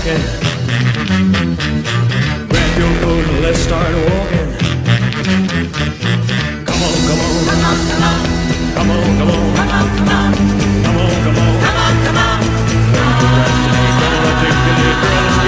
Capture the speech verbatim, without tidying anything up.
talking. Grab your coat and let's start walking. Come on, come on, come on, come on, come on, come on, come on, come on, come on, come on, come on, come on. Come on, come on, come on, come on, come on,